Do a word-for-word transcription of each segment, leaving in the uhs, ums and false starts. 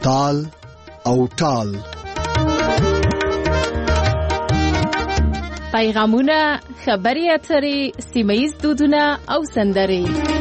تال او ټال. پیغامونه، خبرې اترې، سیمه ییز دودونه او سندرې.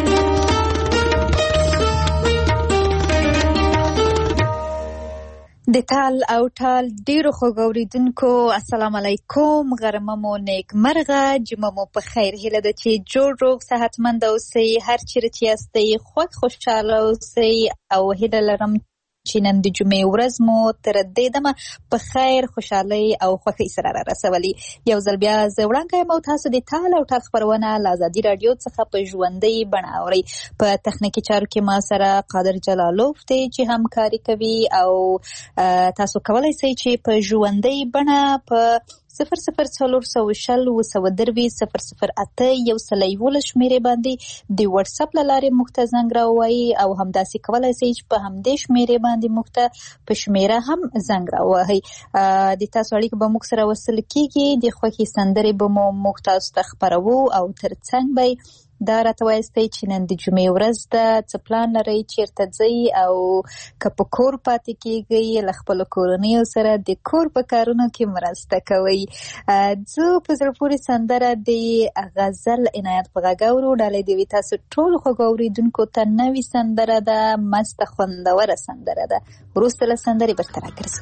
د تال او ټال ډیرو خوږ اوریدونکو السلام علیکم، غرمه مو نیک مرغه، جمعه مو په خیر. هیله ده چې جوړ روغ صحتمند اوسئ، هر چیرې چې یاستئ خوږ خوشحاله اوسئ، او هیله لرم چې نن د جمعې ورځ مو تر دې دمه په خیر، خوشحالۍ او خوښۍ سره را رسولي. یو ځل بیا زه وړاندې یم او تاسو د تال او ټال خپرونه له ازادي راډیو څخه په ژوندۍ بڼه اورئ. په تخنیکي چارو کې ما سره قادر جلالوف دی چې همکاري کوي، او تاسو کولی شئ چې په ژوندۍ بڼه په صفر صفر څلور سوه شل اوه سوه درویشت صفر صفر اته یو سل یولس شمېرې باندې د واتساپ له لارې موږ ته زنګ راووایئ، او همداسې کولی شئ چې په همدې شمېرې باندې موږ ته په شمېره هم زنګ راووهئ. د تاسو اړیکه به موږ سره وصل کېږي، د خوښې سندرې به مو موږ تاسو ته خپروو، او تر څنګ به دا راته وایستئ چې نن د جمعې ورځ ده، څه پلان لرئ، چیرته ځئ، او که په کور پاتې کېږئ له خپلو کورنیو سره د کور په کارونو کې مرسته کوئ. زه په زړه پورې سندره د غزل عنایت په غږ اورو، ډالۍ دې وي تاسو ټولو خوږو اورېدونکو ته. نوې سندره ده، مسته خوندوره سندره ده. وروسته له سندرې بېرته راګرځو.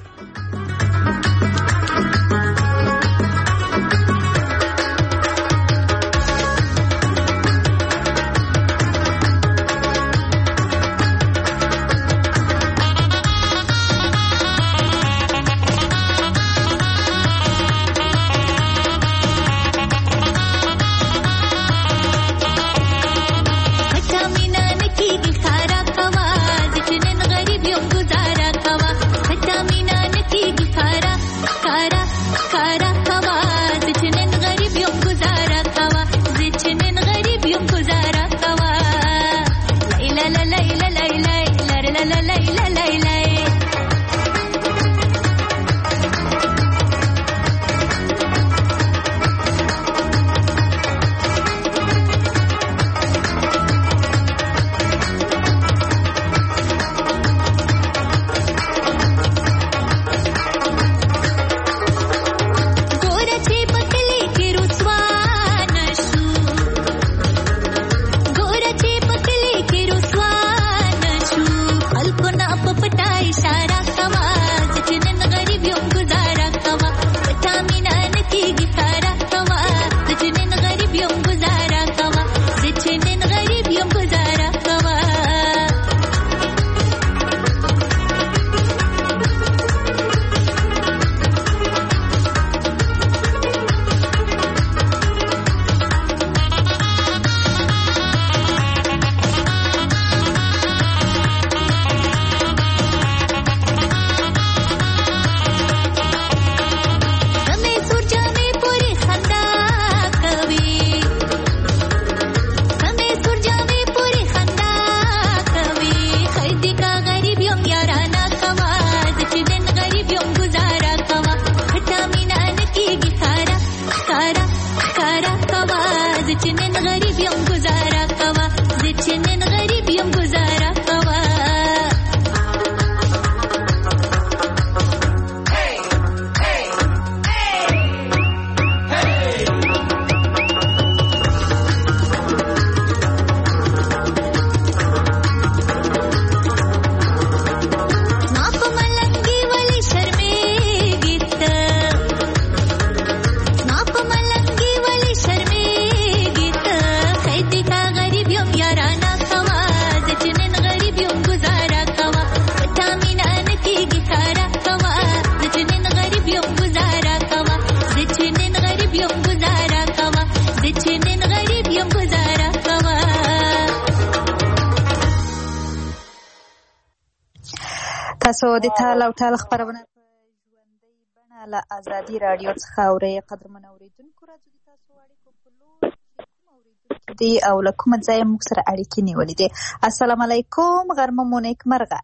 تاسو د تال او ټال خپرونه په ژوندۍ بڼه له ازادي راډیو څخه اورئ. قدرمن اورېدونکو، راځو د تاسو اړیکو په لور چې کوم اورېدونکي دي او له کومه ځایه موږ سره اړیکې نیولې دي. السلام علیکم، غرمه مو نیک مرغه.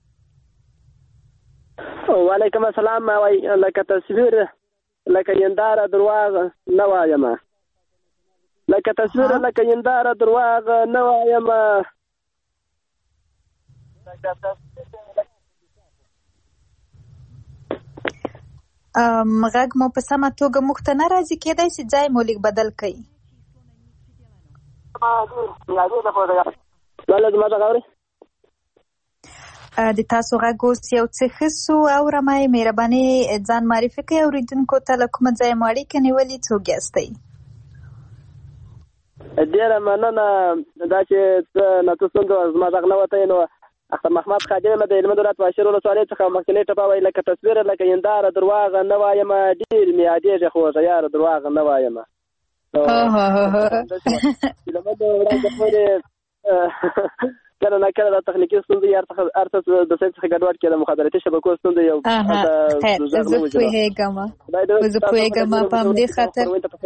وعلیکم السلام. لکه تصویر لکه ینداره درواغ نه وایم، لکه تصویر لکه ینداره درواغ نه وایم، لکه تصویر غږ مو په سمه توګه موږ ته نه راځي، کېدای شي ځای مو لږ بدل کړئ. د تاسو غږ اوس یو څه ښه سو. اورم یې، مهرباني ځان معرفي کړئ اورېدونکو ته، له کومه ځایه مو اړیکه نیولې، څوک یاستئ؟ ډېره مننه. دا چې څه نه څه ستونزه وه زما غږ نه وتی، نو اختر محمد خادم یم د هلمند ولایت باشیر ولسوالۍ څخه مخکینۍ ټپه وایي لکه تصویر لکه هنداره درواغه نه وایم ډېر مې یادېږي خوږه یاره درواغه نه وایم. وړاندې پورې کله نه کله دا تخنیکي ستونزې هر څه د سایټ څخه ګډوډ کېده، مخابراتي شبکو ستونزې یو خیر زه پوهېږم زه پوهېږم په همدې خاطر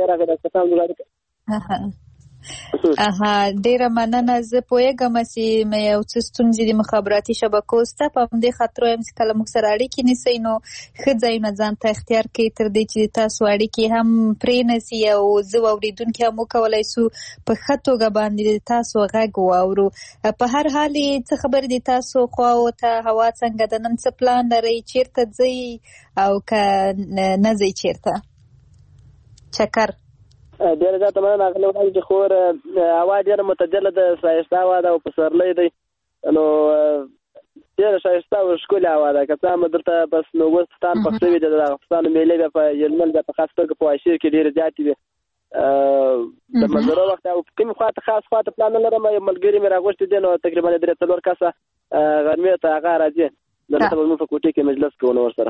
اها ډېره مننه. زه پوهېږم چې یو څه ستونزې د مخابراتي شبکو شته، په همدې خاطر وایم چې کله موږ سره اړیکې نیسئ نو ښه ځایونه ځان ته اختیار کړئ تر دې چې تاسو اړیکې هم پرېنسي او زه واورېدونکي هم وکولی سو په ښه توګه باندې د تاسو غږ واورو. په هر حال څه خبرې د تاسو خواو ته، هوا څنګه ده، نن څه پلان لرئ، چېرته ځئ او که نه ځئ چېرته چکر؟ ډېره زیاته مننه اغلې وړاندې چې خور هوا ډېره معتدله ده، ښایسته هوا ده او پسرلی دی، نو ډېره ښایسته او ښکلې هوا ده. که څه هم دلته بس نو اوس پښتان پخ شوي دي، د هغه پښتانو مېلې بیا په هلمند بیا په خاص توګه په واشیر کې ډېرې زیاتې وي. د منظرو وخت او کومې خوا ته خاص خوا ته پلان نه لرم، یو ملګري مې راغوښتي دي، نو تقریبا درې څلور کسه غرمې ته هغه راځي، دلته به زموږ په کوټې کې مجلس کوو نو ورسره.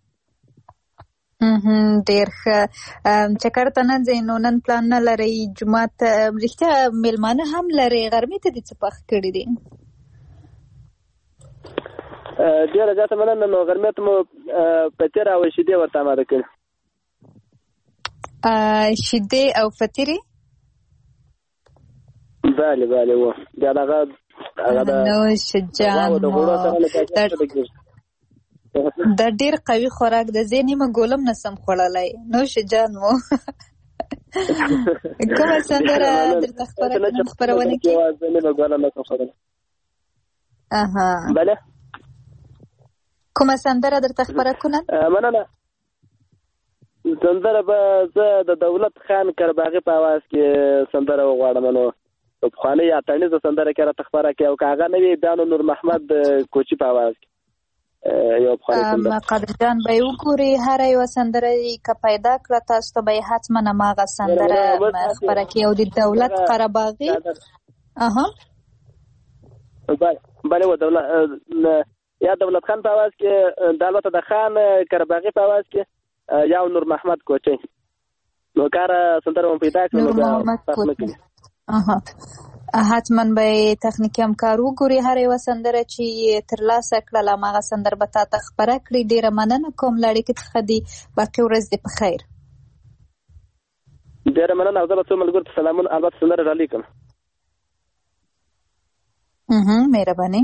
ډېر ښه. چکر ته نه ځئ نو نن پلان نه لرئ، جومات رښتیا میلمانه هم لرئ، غرمې ته دې څه پخ کړي دي؟ ډېره زیاته مننه. نو غرمې ته مو فطیر او شیدې ورته اماده کړي. شیدې او فطیرې؟ بله بله و بیا دغه نوش جان دا ډېر قوي خوراک ده، زه نیمه ګولم نسم خوړلی. نوش جان مو کومه سندره درته خپره کړم خپرونه کې؟ اها بله کومه سندره درته خپره کړم؟ مننه. سندره به زه د دولت خان کرباغي په اواز کې سندره وغواړم، نو پخوانۍ اتڼیزه سندره کې راته خپره کړي، او که هغه نه وي بیا نو نور محمد کوچي په اواز کې یو پخوانۍ سندره. قادر جان به یې وګوري، هره یوه سندره که پیدا کړه تاسو ته به یې حتما هماغه سندره خپره کړي. او د دولت قرهباغي اها بله و دولت یا دولت خان په اواز کې، د البته د خان کرباغي په اواز کې یا نور محمد کوچي، نو کاره سندره مو پیدا کړه نو بیا پخ نه کړي. اها حتما به تخنیکي همکار وګوري، هر یوه سندره چې ترلاسه کړله هماغه سندره به تا ته خپره کړي. ډېره مننه کوم له اړیکې څخه دي، باقي ورځ دې په خیر. ډېره مننه. او زه به څو ملګرو ته سلامونه البته سندره ډالۍ کړم. مهرباني.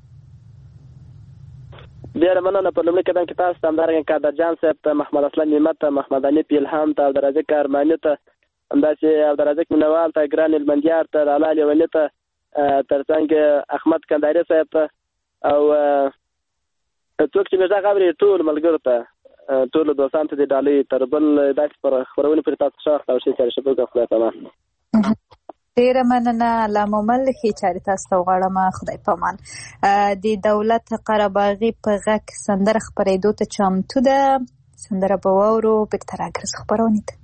ډېره مننه. په لومړي قدم کې تاسو ته همدارنګه قادر جان صاحب ته، محمد اسلم نعمت ته، محمد حنیف الهام ته، عبدالرزاق ارماني ته، همداسې عبدالرزاق مینوال ته، ګران المندیار ته، لالا لیوني ته، تر څنګ احمد کنداري صاحب ته، او څوک چې مې غږ اوري ټول ملګرو ته، ټولو دوستانو ته دې ډالۍ تر بل داسې پر خپرونې پورې تاسو ښه وخت او ښې چارې شپه خدای پامان. ډېره مننه. الله مو مل ښې چارې تاسو ته وغواړم. خدای پامان. د دولت قرهباغي په غږ سندره خپرېدو ته چمتو ده. سندره به واورو، بېرته راګرځو خپرونې ته.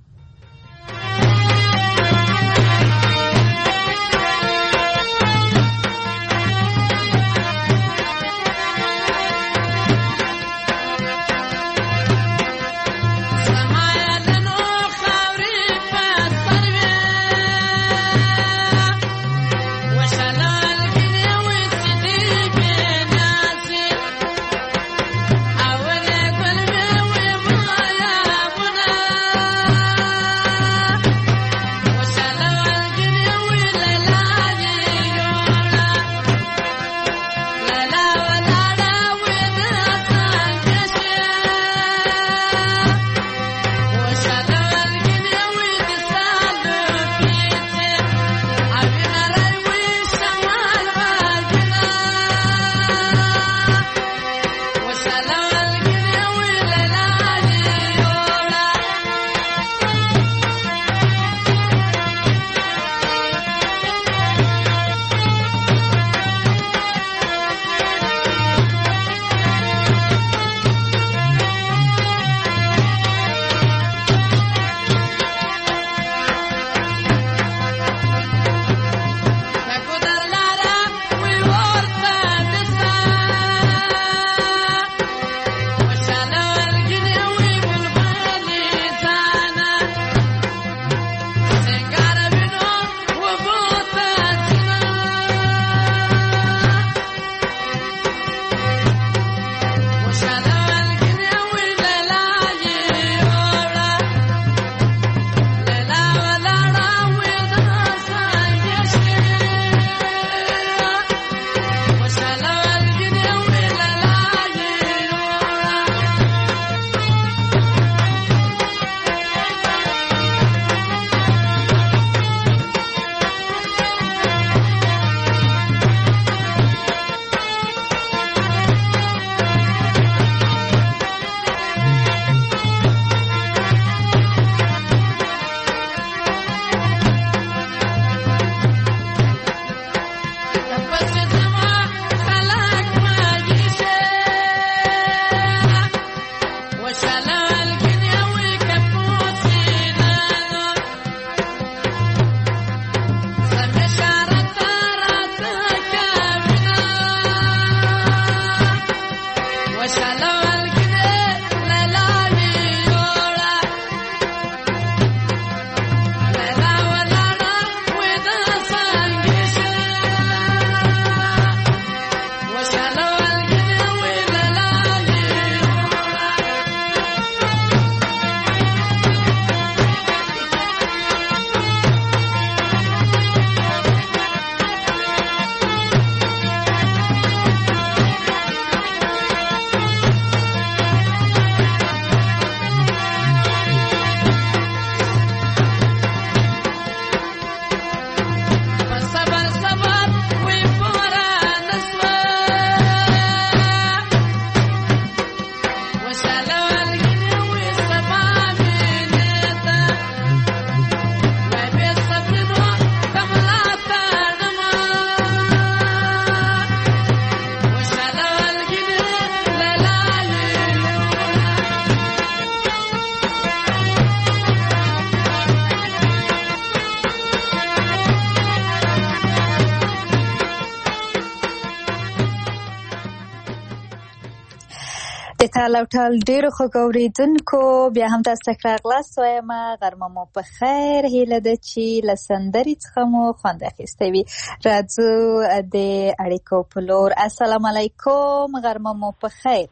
د تال او ټال ډیرو خوږو اوریدونکو بیا هم تاسو ته راغلاست وایم غرمه مو په خیر هیله ده چې له سندرې څخه مو خوند اخیستی وي. راځو د اړیکو په لور. السلام علیکم، غرمه مو په خیر.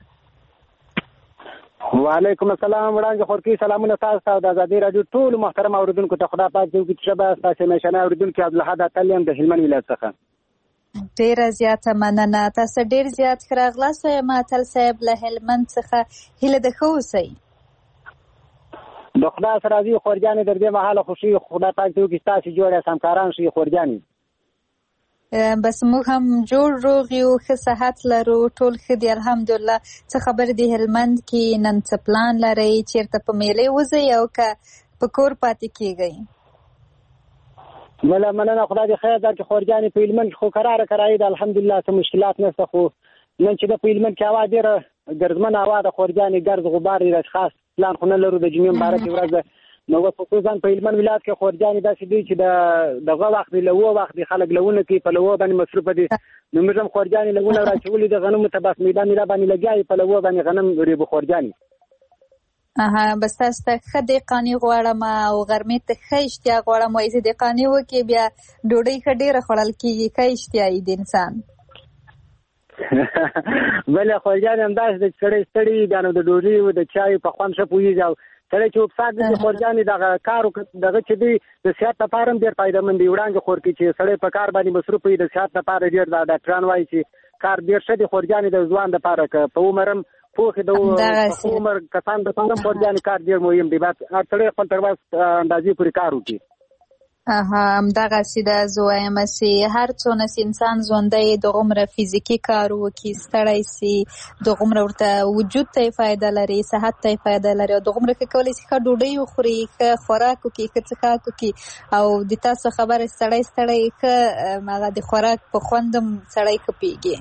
وعلیکم السلام. وړاندې خورکي سلامونه تاسو ته د ازادي راډیو ټول محترم اوریدونکو ته. خدا پاک دې وکړي چې به تاسو مشانه اوریدونکو عبدالحد اتلیم د هلمند ولایت څخه ډیره زیاته مننه. تاسو ډیر زیات ښه راغلاست وایم اتل صاحب له هلمند څخه. هیله ده ښه اوسئ. د خدا سره راضي خورجانې در دې مهاله خوشي خدا پاک دې وکړي ستاسې جوړ یاست همکاران شي خورجانې. بس موږ هم جوړ روغ یو، ښه صحت لرو، ټول ښه دي الحمدلله. څه خبر دی هلمند کې نن څه پلان لرئ؟ چیرته په میلې وځئ او که په کور پاتې کیږئ؟ مله مننه خدای دې خیر درکړي خورجانې. په هلمند کې خو کراره کرایي ده الحمدلله، څه مشکلات نشته. خو نن چې د په هلمند کې هوا ډېره ګرځمنه هوا ده خورجانې، ګرد غبار دی، خاص پلان خو نه لرو د جمعې مبارکې ورځ ده. نو اوس خصوصا په هلمند ولایت کې خورجانې داسې دی چې د دغه وخت دی له اوه وخت دی خلک لونه کوي، په لوه باندې مصروفه دي. نو موږ هم خورجانې لونه راچولي د غنمو ته بس میده میده باندې لګیا یې په لوه باندې غنم ریبو خورجانې. اها بس تاسو ته ښه دهقاني غواړم او غرمې ته ښه اشتیا غواړم. وایي چې دهقاني وکړي بیا ډوډۍ ښه ډېره خوړل کېږي، ښه اشتیایي د انسان. بله خورجانې همداسې ده چې سړی ستړي بیا نو د ډوډۍ او د چای په خوند ښه پوهېږي. او سړی چې وبساک دی چې خورجانې دغه کار دغه چې دی د صحت لپاره هم ډېر فایدهمند دی. وړاندې خورکي چې سړی په کار باندې مصروف وي د صحت لپاره ډېر دا ډاکټران وایي چې کار ډېر ښه دی خورجانې د ځوان لپاره که په عمر هم پوخې د عمر کسان لپاره هم خورجانې کار ډېر مهم دی. باید هر سړی خپل تر وس اندازې پورې کار وکړي. اها همدغسې ده. زه وایم چې هر څونه چې انسان ژوندی دغومره فزیکي کار وکړي ستړی سي دغومره ورته وجود ته یې فایده لري، صحت ته یې فایده لري او دغومره ښه کولی شي ښه ډوډۍ وخوري، ښه خوراک وکړي، ښه څښاک وکړي. او د تاسو خبره سړی ستړی ښه هغه د خوراک په خوند هم سړی ښه پوهېږي.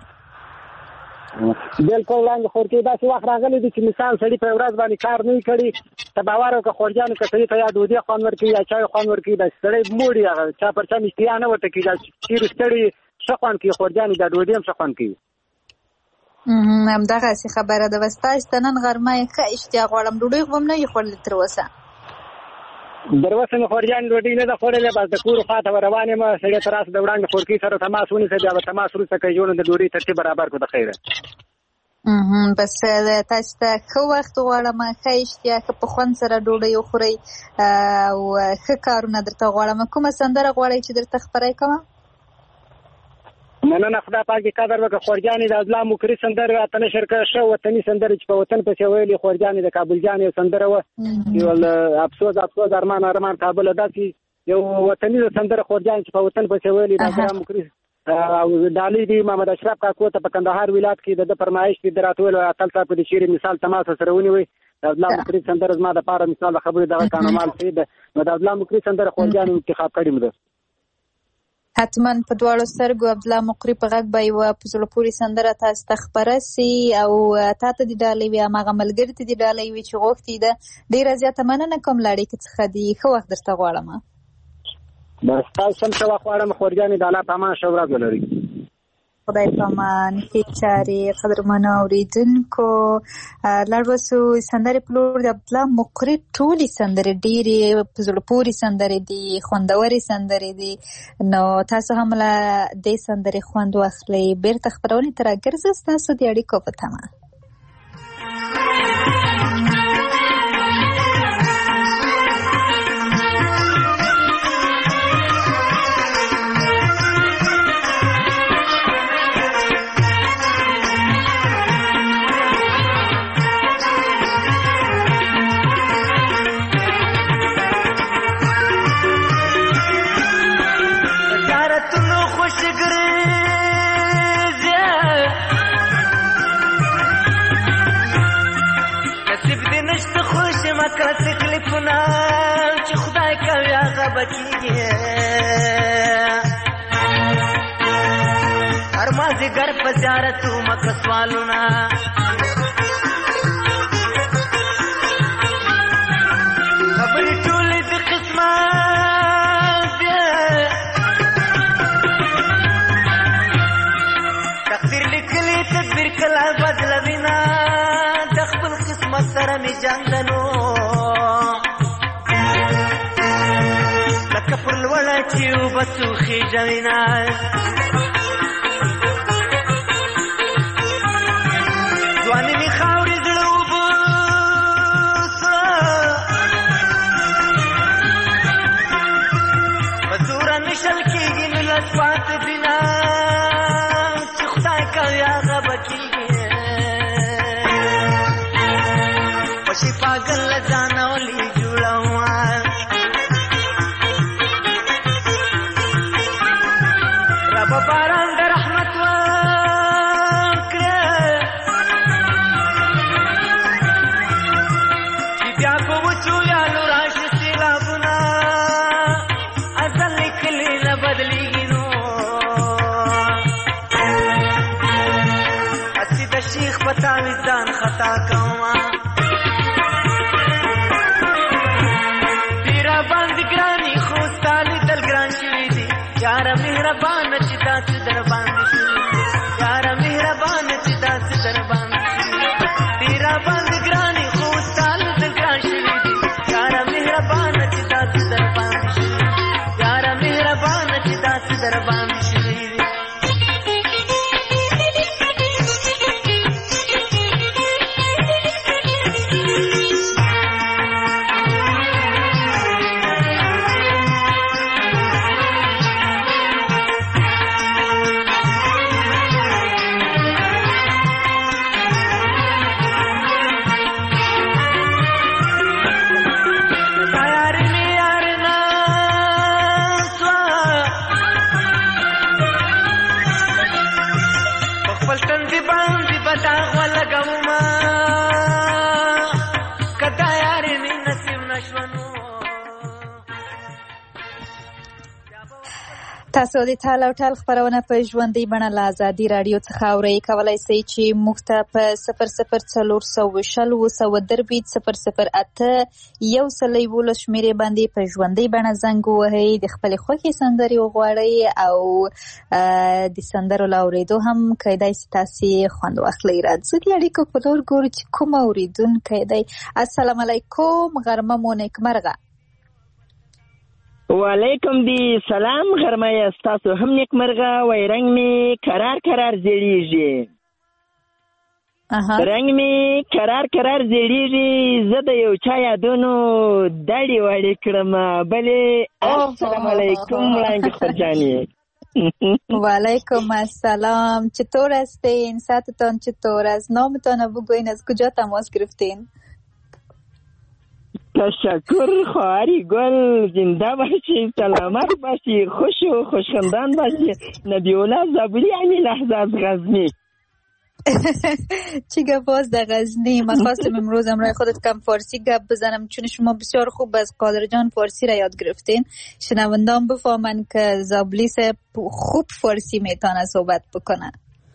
بلکل وړاندې خورکي داسې وخت راغلی دی چې مثال سړي په ورځ باندې کار نه وي کړي، ته باور وکړه خورجانو که سړي ته یا ډوډۍ خوند ورکوي یا چای خوند ورکوي داسې سړی موړي هغه چا پر چا اشتیا نه ورته کېږي. چیرې ستړي ښه خوند کوي خورجانې، دا ډوډۍ هم ښه خوند کوي. همدغسې خبره ده. بس تاسو ته نن غرمه یې ښه اشتیا غواړم. ډوډۍ خو هم نه وي خوړلې تر اوسه؟ در اوسه مې خورجانې ډوډۍ نه ده خوړلې، بس د کور خوا ته به روان یم. سړی ته راسه د وړاندې خورکي سره تماس ونیسه، بیا به تماس وروسته کوي ژوند د ډوډۍ ترتیب برابر کړو د خیره. بس تاسو ته ښه وخت غواړم، ښه اشتیا، ښه په خوند سره ډوډۍ وخورئ او ښه کارونه درته غواړم. کومه سندره غواړئ چې درته خپره کړم؟ مننه خدا پاک دې قدر وکړه خورجانې. د ازلا مکري سندره راته نشر کړه، ښه وطني سندره چې په وطن پسې ویلې خورجانې. د کابل جان یو سندره وه یو افسوس افسوس ارمان ارمان کابله، داسې یو وطني سندره خورجانې چې په وطن پسې ویلې د ازلا مکري او ډالۍ دی محمد اشرف کاکو ته په کندهار ولایت کې د فرمایش دی دراتول اتل صاحب د شعر مثال تماس سره ونیوي. د عبدالله مکري سندره زما د پاره مثال د خبرې دغه کانمال سي ده. نو د عبدالله مکري سندره خورجان انتخاب کړی مده. حتما په دواړو سترګو عبدالله مقری په غږ به یوه په زړه پورې سندره تاسو ته خپره سي او تا ته دې ډالۍ وي هماغه ملګري ته دې ډالۍ وي چې غوښتي ده. ډېره زیاته مننه کوم له اړیکې څخه دي. ښه وخت درته غواړم. بس تاسو هم ښه وخت غواړم خورجانې. د الله په امان ښه ورځ ولرئ. خدای په امان. ښې چارې قدرمنو اورېدونکو. لاړ بسو سندرې په لور. د عبدالله مقری ټولې سندرې ډېرې په زړه پورې سندرې دي، خوندورې سندرې دي. نو تاسو هم له دې سندرې خوند واخلئ. بېرته خپرونې ته راګرځه ستاسو د اړیکو په تمه. چې خدای کوي هغه بچیږي هر مازدیګر په زیارتو مکه سوالونه خبرې ټولې د قسمت تقدیر لیکلي تدبیر کله بدلوي نه د جنگلو لکه پر لوړه چې اوبه سوخېږه وینه ځواني مې خاورې زړه اوبه سوه په زوره نشل کېږي ملت پاتې بنا چې خدای کوي هغه به کېږي پشي پاگل له ځانه ولې جوړوه ربه باران د رحمت وکړه چې بیا په وچو یالو راشي سیلابونه ازل لیکلي نه بدلېږي نو هسې د شیخ په تعویض ځان خطا کومه یاره مهربانه چې داسې در باندې شي یاره مهربانه چې داسې در باندې شي تیرا باندې ګرانې خو ستا له دل ګران شوي دي یاره مهربانه چې داسې در باندې شي یاره مهربانه چې داسې در باندې شوي دي تاسو د ټال او ټال خبرونه په ژوندۍ بڼه له ازادي راډیو څخه اورئ. کولی شئ چې موږ ته په صفر صفر څلور سوه شل اووه سوه درې صفر صفر اته یو سل یولس شمېرې باندې په ژوندۍ بڼه زنګ ووهئ، د خپلې خوښې سندرې وغواړئ او د سندرو له اورېدو هم کیدای شي تاسې خوند واخلئ. راځئ د اړیکو په لور ګورو چې کوم اورېدونکی دی. السلام علیکم، غرمه مو نیکمرغه. وعلیکم دی سلام، غرمه یې ستاسو هم نیکمرغه. وای رنګ مې کرار کرار زیړیږي، رنګ مې کرار کرار زیړیږي، زه د یو چا یادونو دړې وړې کړم. بلې السلام علیکم وړانګې خورجانې. وعلیکم السلام، چطور هستین؟ ساعتتان چطور است؟ نامتان رو بگوین، از کجا تماس گرفتین؟ تشکر خواهری گل، زنده باشی، سلامت باشی، خوش و خوشخندان باشی. نبیولا زبوری همین لحظه از غزنی. چی گپ باز در غزنی؟ من خواستم امروز امرای خودت کم فارسی گپ بزنم، چون شما بسیار خوب از قادر جان فارسی را یاد گرفتین. شنوندان بفهمن که زابلی صاحب خوب فارسی میتونه صحبت بکنه.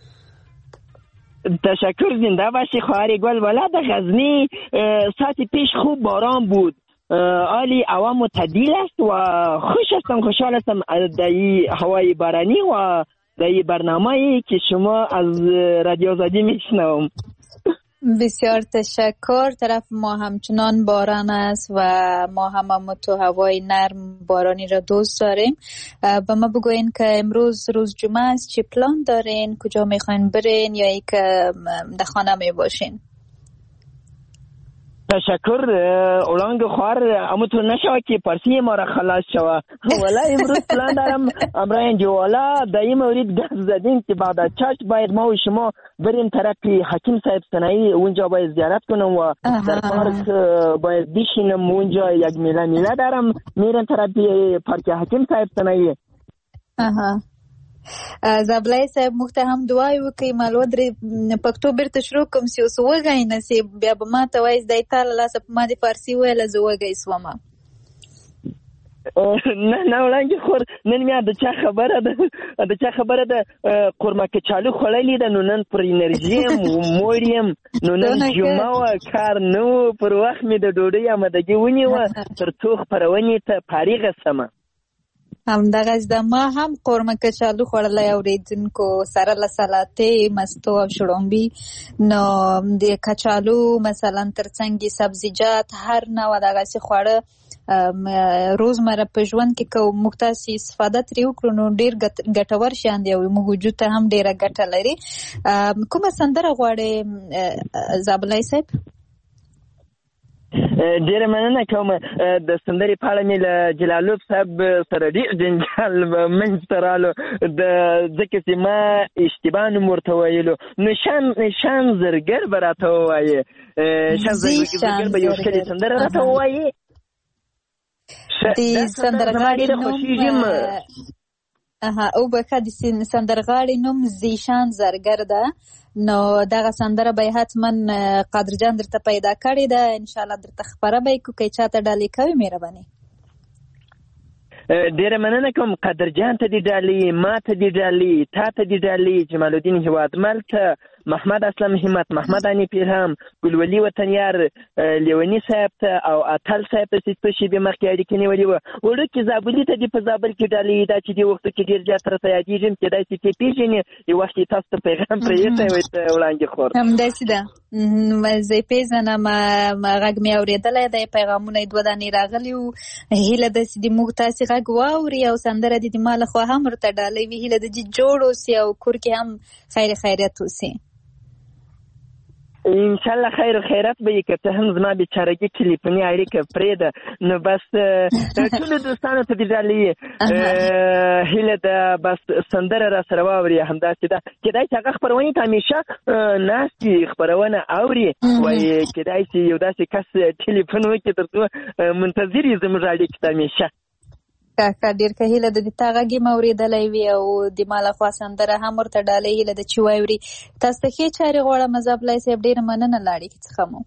تشکر، زنده باشی خواهر گل. والا در غزنی ساعت پیش خوب باران بود، عالی هوا معتدل است و خوش هستم، خوشحال هستم در این هوای بارانی و در این برنامه‌ای که شما از رادیو آزادی میشنوم. بسیار تشکر. طرف ما همچنان باران است و ما هم, هم تو هوای نرم بارانی را دوست داریم. با ما بگوین که امروز روز جمعه است، چه پلان دارین؟ کجا میخواین برین یا ای که در خانه می باشین؟ تشکر اولانگ خوار، اما تو نشوه که پرسی ما را خلاص شوه. والا امروز پلان دارم امرای اینجا والا در این مورد گفت زدین که بعد از چشم باید ما و شما بریم طرف حکیم صاحب سنایی، اونجا باید زیارت کنم و در پارک باید بشینم. اونجا یک میله میله دارم، میرم طرف پارک حکیم صاحب سنایی. اها زابلای صاحب موږ ته هم دعای وکړئ، مالو درې پښتو بیرته شروع کوم چې اوس وږی نسي، بیا به ما ته وایي دی تا له لاسه په ما د فارسي ویله زه وږی سومه. نه نه وړانګې خور، نن مې د چا خبره ده د چا خبره ده قورمه کچالو خوړلې ده، نو نن پر انرژي یم موړ یم، نو نن جمعه وه، کار نه و، پر وخت مې د ډوډۍ آمادګي ونیوه تر څو خپرونې ته فارغه سمه. همدغه د ما هم قورمه کچالو خوړلی اورېدونکو سره له سلاتې مستو او شړومبي. نو د کچالو مثلا ترڅنګ سبزیجات هر نوع دغسې خواړه روزمره په ژوند کې که موږ تاسې استفاده ترې وکړو نو ډېر ګټور شیان دی او موږ وجود ته هم ډېره ګټه لري. کومه سندره غواړې زابلای صاحب؟ ډیره مننه کوم. د سندرې په اړه مې له جلالوب صاحب سره ډېر جنجال منځته رالو ځکه چې ما اشتباه نوم ورته ویلو. نو شان شان زرګر به راته ووایې، شان زرګر به یو ښکلې سندره راته ووایې. د سندرغاړي نوم او بخه د سندرغاړي نوم زیشان زرګر ده. نو دغه سندره به حتما قادرجان درته پیدا کړې ده، انشاءالله درته خبره به یې کړو که چاته ډالۍ کوي. مهرباني. ډیره مننه کوم. قادرجان ته دې ډالۍ، ما ته دې ډالۍ، تا ته دې ډالۍ، جمال الدین هیوادمل ته، محمد اسلم همت، محمد انی پیرهم، ګلولي وطنیار، لیونی صاحب ته او اتل صاحب ته چې څه شېبې مخکې اړیکې نیولې وه. وړوکي زابلي ته دې په زابل کې ډالۍ دا چې دې وختو کې ډېر زیات راته یادېږي، کېدای شي چې پېژنې یو وخت یې تاسو ته پیغام پرې ایښی وی وړاندې خور. همداسې ده، زه یې پېژنم، غږ مې اورېدلی دی، پیغامونه یې دوه دانې راغلي وو. هیله ده چې د موږ تاسې غږ واوري او سندره دې د ما لخوا هم ورته ډالۍ وي. هیله ده چې جوړ اوسي او کور کې هم خیر خیریت اوسي. انشاءالله خیر و خیرات به یې که ته هم زما بېچارګي ټلیفوني اړیکه پرېږده. نو بس ټولو دوستانو ته دې ډالۍ هیله ده بس سندره را سره واوري. همداسې ده کېدای شي هغه خپرونې ته همیشه ناست وي، خپرونه اوري، وایي کېدای شي یو داسې کس ټلیفون وکړي تر څو منتظر یې زموږ اړیکې ته همیشه. که ډېر که هیله ده د تا غږ یې م اورېدلی وي او د ما لخوا سندره هم ورته ډالۍ هیله ده چې واوري. تاسو ته ښې چارې غواړم زابلای صاحب، ډېره مننه له اړیکې څخه مو.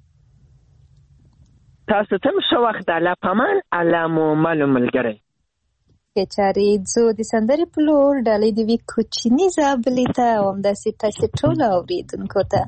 تاسو ته هم ښه وخت. الله پامان، الله مو مالو ملګری. ښې چارې. ځو د سندرې په لور. ډالۍ د وي کوچني زابلې ته او همداسې تاسې ټولو اورېدونکو ته.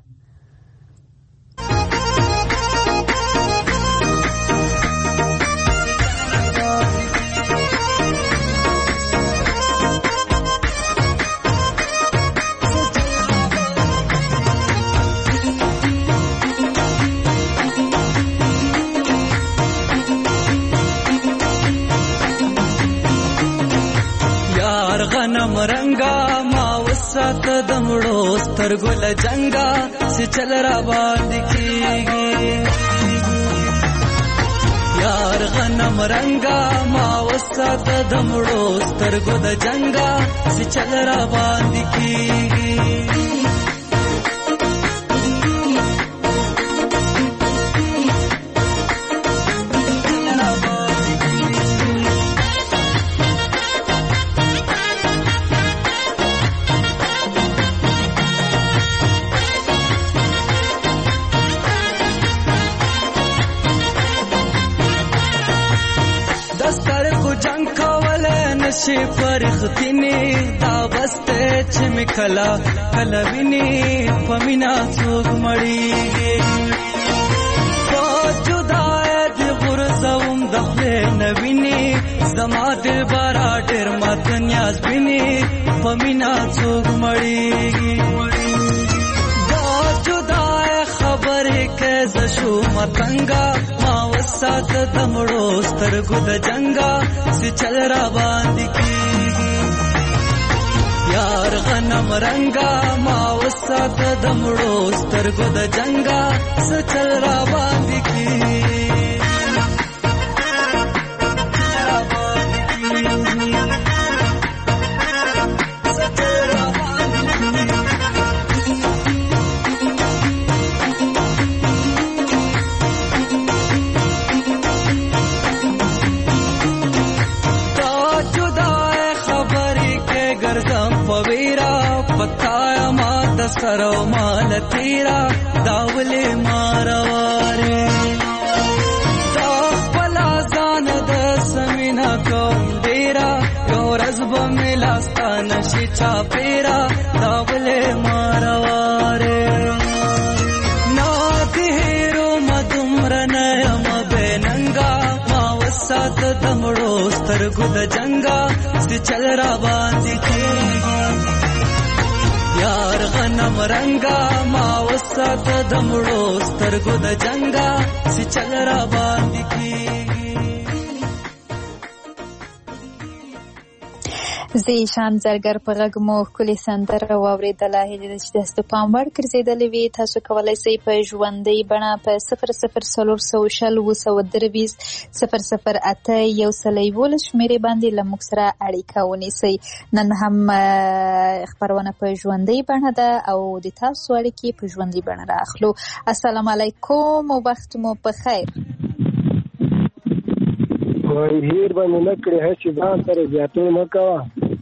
غنم رنگا ما وسات دمړو سترګو لجنګا چې چل را باندې کیږي. یار غنم رنگا ما وسات دمړو سترګو د جنګا چې چل را باندې کیږي. شي فرختنی دا بسته چې مکلا کلا ویني پمینا څوک مړیږي. په جدای د غرزوم د خپل نویني زما دل بارا ډېر مات نیاز ویني پمینا څوک مړیږي. دا جدای خبرې کې ز شو متنګا ما وسات دمړو سترګو د جنګا چې چل را باندې کیږي. یار غنم رنگا ما وسات دمړو سترګو د جنګا چې چل را باندې کیږي. پتایا ما دسرو مال تیرا داولی مارواری دا خپلا زان د سمینا کوم ډیرا یو رزب ملاستا نشی چا پیرا داولی مارواری نا تیرو مدمر نیم بیننگا ما وسات دمړو سترګو د جنگا سی چل را باندې کیږي یار غنم رنگا ما وسات د مړو سترګو د جنگا سی چل را باندې کیږي زی شان زرګر په غږ مو ښکلې سندره واورېدله. هیله ده چې تاسو ته پام وړ ګرځېدلې وي. تاسو کولی شئ په ژوندۍ بڼه په صفر صفر څلور سوه شل اووه سوه درې ویشت صفر صفر اته یو سل یولس شمېرې باندې له موږ سره اړیکه ونیسئ. نن هم خپرونه په ژوندۍ بڼه ده او د تاسو اړیکې په ژوندۍ بڼه رااخلو. السلام علیکم او وخت مو په خیر. هیر باندې نه کړې هڅې ځان سره زیاتې مه کوه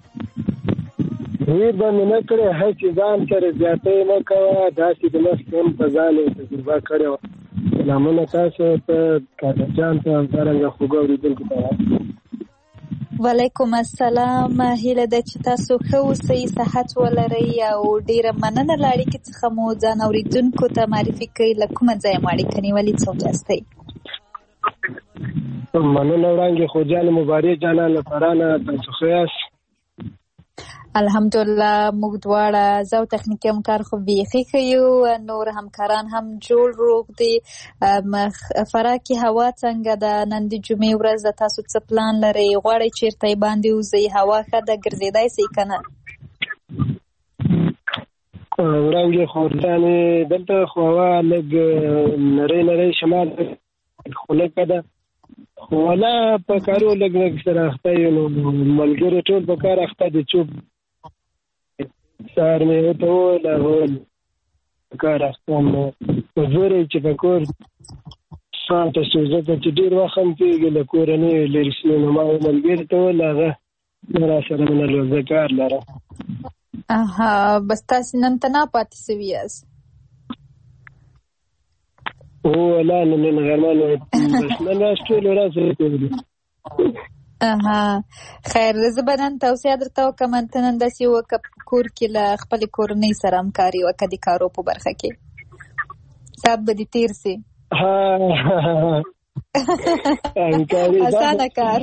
هیر باندې نه کړې هڅې ځان سره زیاتې مه کوه داسې د مخکې هم په ځان یې تجربه کړې وه. سلامونه تاسو ته کاکا جان ته همدارنګه خوږو اورېدونکو ته. وعلیکم السلام. هیله ده چې تاسو ښه اوسئ، صحت ولرئ او ډېره مننه له اړیکې څخه مو ځان اورېدونکو ته معرفي کوئ. له کومه ځایه مو اړیکه نیولې، څوک یاستئ؟ مننه وړاندې خوجان مبارک جانان له فرانه. تاسو ښه یاست؟ الحمدلله موږ دواړه زه او تخنیکي همکار خو بیخي ښه یو، نور همکاران هم جوړ روغ دي. فراه کې هوا څنګه ده؟ نن د جمعې ورځ ده، تاسو څه پلان لرئ؟ غواړئ چېرته یې باندې وځئ؟ هوا ښه ده، ګرځېدای شئ که نه؟ وړاندې خوجانې دلته خو هوا لږ نری نری شمال خو لږه ده، خو ولا په کارو لږ لږ سره اخته یو. نو ملګري ټول په کار اخته دي. چوپ سهار مې ورته وویل هغه په کار اخته یم. نو زور یې چې په کور شاته شو، ځکه چې ډېر وخت هم کېږي له کوره نه یې لرې شوی. نو ما ملګري ته وویل هغه نه راسره منلو، زه کار لرم. اها، بس تاسې نن تنها پاتې شوي یاست؟ هو لا نن غرمان بس نن راز ټول ورځ کوي. اها، خیر. زه به نن توصیه درته وکړم ته نن داسې وکړه په کور کې له خپلې کورنۍ سره همکاري وکړه د کارو په برخه کې، ساعت به دې تېر سي. اسانه کار.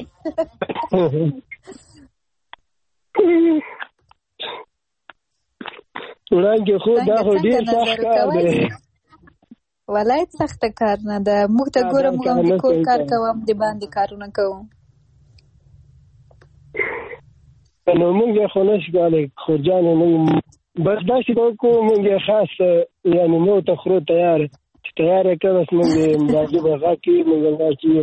وړاندې خو دا خو ډېر سخت کار دی. ولای سخته کار نه ده. موږ ته ګوره، موږ هم د کور کار کوو، هم د باندې کارونه کوو. نو موږ یې خو نشو کولی خوجانې، موږ بس داسې به وکړو. موږ یې خاص یعنې موږ ته خرو تیار چې تیار یې کړه، بس موږ یې راځو به غږ کړي، موږ هم غږ کړي.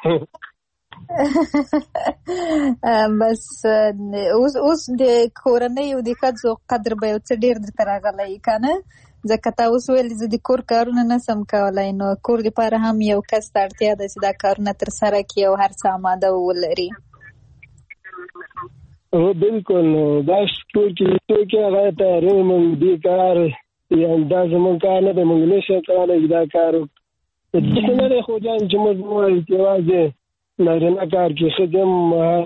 بس اوس د کورنۍ او د ښځو قدر به یو څه ډېر درته راغلی که نه؟ ځکه تا اوس ویل زه د کور کارونه نسم کولی، نو کور لپاره هم یو کس ته اړتیا ده چې دا کارونه ترسره کړي او هر څه اماده ولري. هو بالکل. نو دا کور کې څوک یې هغه تیاری موږ دې کار یا دا زموږ کار نه دی، موږ نشو کولی دا کار. داسې نه دی خوجان چې موږ ووایو چې یوازې نارینه کار کې ښځې هم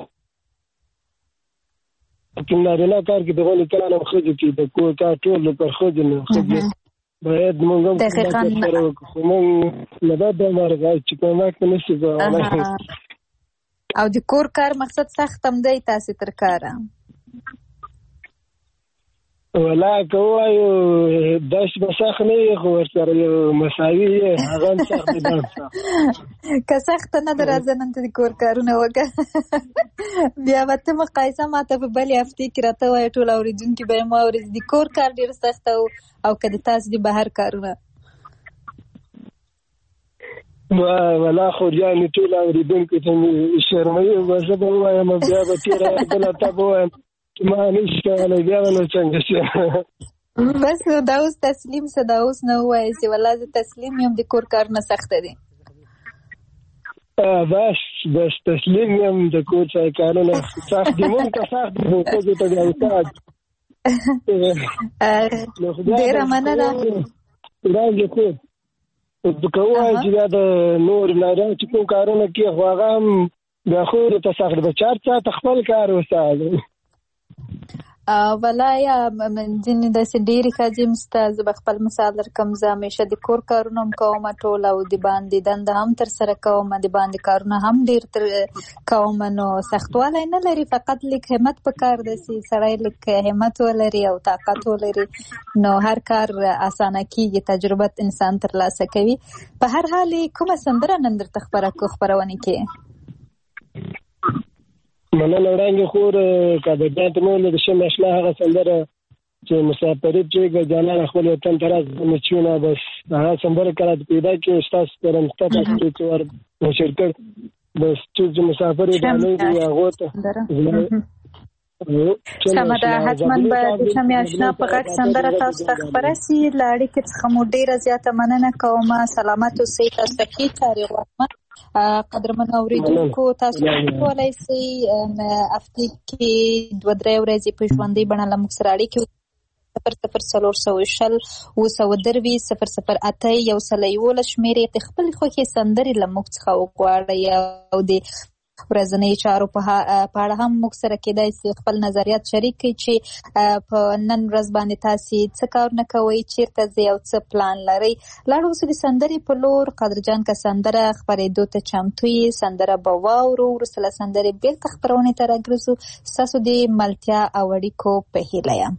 نارینه کار کې د غونې کار هم ښځو کې د کور کار ټول پر ښځو نه. ښځې باید موږ هم سره وکړو، خو موږ نه دا دمرغه چې کومک نه شي کولی. او د کور کار مقصد سخت هم دی تاسې تر کاره؟ ولا که ووایو داسې به سخت نه وي، خو ورسره یو مساوي یې، هغه هم سخت دی. دا هم سخت که سخته نه ده راځه نن ته د کور کارونه وکړه. بیا به ته مقایسه ماته په بلې هفتې کې راته وایه، ټول اورېدونکي به یې واوري د کور کار ډېر سخت او که د تاسې د بهر کارونه. ولا خوجانې ټول اورېدونکو ته مې شرموي. به زه به ووایم بیا به تېره بله ته به ووایم ما نشي کولی، بیا به نو څنګه شي. بس نو دا اوس تسلیم شه، دا اوس نه ووایې چې والله زه تسلیم یم د کور کارونه سخته دي. بس بس تسلیم یم د کور ځای کارونه سخت دي. مونږ ته سخت دي، خو ښځو ته بیا استاد. ډېره مننه. وړاندې خو که ووایو چې بیا د نور نارینه چې کوم کارونه کوي، خو هغه هم بیا ښځو ته سخت دی. به چار ساعته خپل کار وساتو. ولای ځینې داسې ډېرې ښځې هم شته. زه به خپل مثال درکړم. زه همیشه د کور کارونه هم کوم ټول او د باندې دنده هم ترسره کوم، د باندې کارونه هم ډېر تر کوم. نو سختوالی نه لري، فقط لږ همت پکار دی چې سړی لږ همت ولري او طاقت ولري نو هر کار اسانه کېږي. تجربه انسان ترلاسه کوي. په هر حال کومه سندره نن درته خپره کړو خپرونې کې؟ مننه وړاندې خور کابجان ته مو د شمع اشنا هغه سندره چې مسافرت چې ګجانان خپل وطن ته راځي مچونه بس هغه سندره کړه پیدا کې استاس پرم تاسو چې ور شرکت بس چې مسافر باندې دی هغه ته سمدا حتما به د شمع اشنا په غږ سندره تاسو ته خبره سي. لاړې کې څخه مو ډیره زیاته مننه کوم. سلامت اوسئ. تاسو ته کې چاري غواړم. قدرمن اوریدونکو تاسو کولای شئ هفته کې دوه درې ورځې په ژوندۍ بڼه له موږ سره اړیکې صفر صفر څلور سوه شل اوه سوه درویشت صفر صفر اته یو سل یولس شمېرې د خپلې خوښې سندرې له موږ څخه وغواړئ او د ورځنۍ چارو په اړه هم موږ سره کېدای شي خپل نظریات شریک کړئ چې په نن ورځ باندې تاسې څه کارونه کوئ، چیرته ځئ او څه پلان لرئ. لاړ اوسو د سندرې په لور. قدرجان که سندره خپرېدو ته چمتو یې، سندره به واورو. وروسته له سندرې بېرته خپرونې ته راګرځو. ستاسو د ملتیا او اړیکو په هیله یم.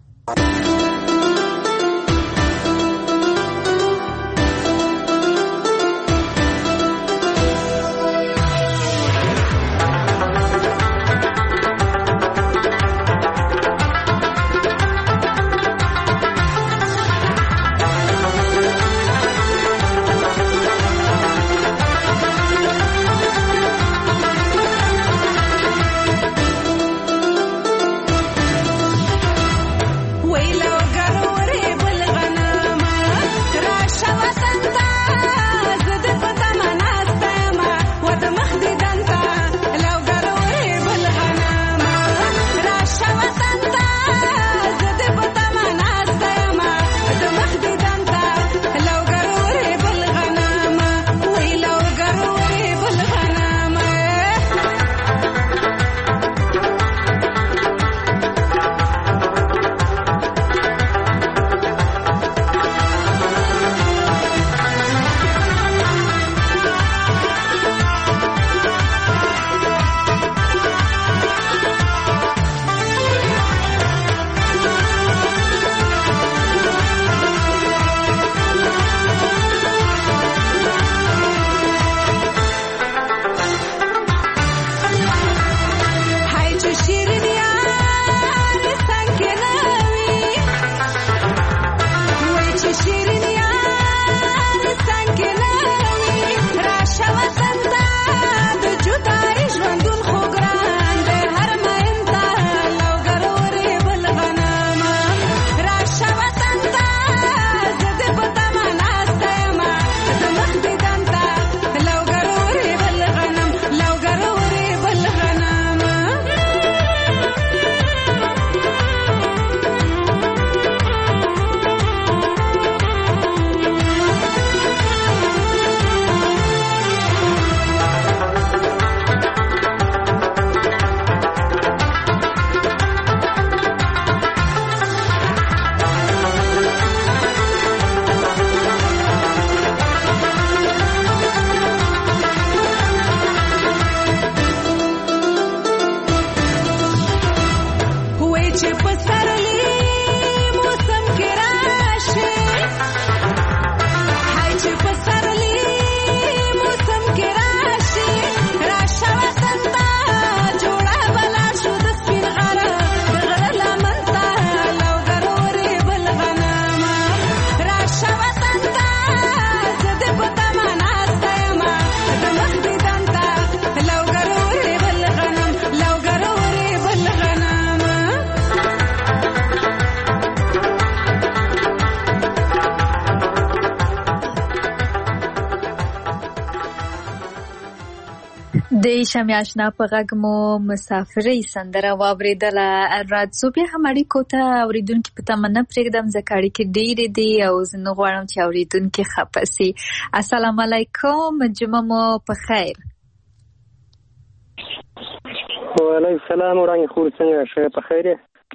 د شمع اشنا په غږ مو مسافرۍ سندره واورېدله. راځو بیا هم اړیکو ته. اورېدونکي په تمه نه پرېږدم ځکه اړیکې ډېرې دي او زه نه غواړم چې اورېدونکي خفه سي. السلام علیکم، جمعه مو په خیر. وعلیکم السلام وړاندې خور څنګه ښه په خیر یې؟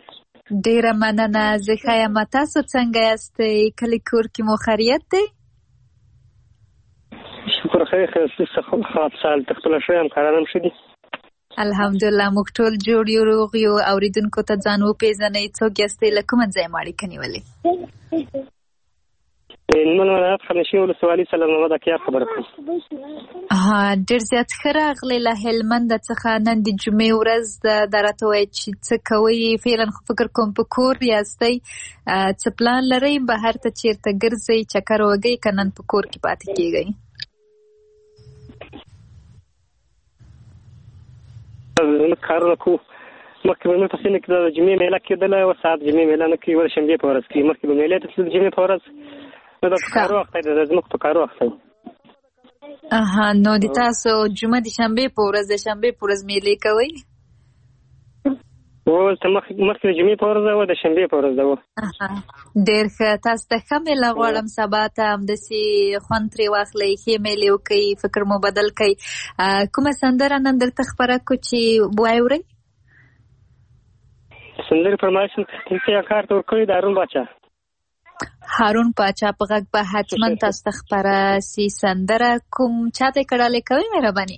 ډیره مننه. زه ښه یم. تاسو څنګه یاستئ؟ کلي کور کې مو خیریت دی؟ شکر خیر ښه خاب سال ته خپله ښه یم، کاران هم ښه دي الحمدلله. موږ ټول جوړ یو، روغ یو. اورېدونکو ته ځان وپېژنئ، څوک یاستئ، له کومه ځایه مو اړیکه نیولې؟ هلمند ولایت خانشي ولسوالي سلام محمد اکیار خبره کوم. ډېر زیات ښه راغلی له هلمند څخه. نن د جمعې ورځ ده، دا راته وایي چې څه کوئ؟ فعلا خو فکر کوم په کور یاستئ. څه پلان لرئ؟ بهر ته چېرته ګرځئ، چکر وهئ که نن په کور کې پاتې کېږئ؟ کارونه کوو. مخکې به مې په سیمه کې د جمعې میله کېدله، اوس ساعت جمعې میله نه کوي، ولې شنبې په ورځ کوي. مخکې به میلې ته تلل د جمعې په ورځ، نو دا په کارو وخت دی، د ځمکو په کارو وخت دی. اها، نو د تاسو جمعه د شنبې په ورځ د شنبې په ورځ میلې کوئ؟ اوس مخکې د جمعې په ورځ ده، د شنبې په ورځ ده. ډېر ښه. تاسو ته ښه میله غواړم. سبا ته همداسې خوند ترې واخلئ، ښې میلې وکړئ، فکر مو بدل کړئ. کومه سندره نن درته خپره کړو چې واورئ؟ سندرې فرمایش مې کار ته ورکړی د هارون باچا. هارون باچا په غږ به حتما تاسو ته خپره سي. سندره کوم چا ته کړالی کوئ مهرباني؟